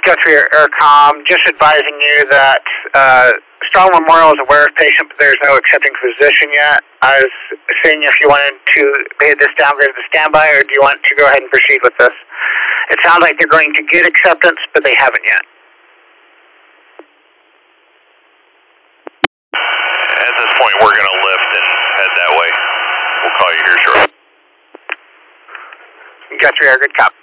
Guthrie Aircom, just advising you that Strong Memorial is aware of patient, but there's no accepting physician yet. I was seeing if you wanted to pay this downgrade to standby, or do you want to go ahead and proceed with this? It sounds like they're going to get acceptance, but they haven't yet. At this point, we're going to lift and head that way. We'll call you here shortly. Guthrie Air, good cop.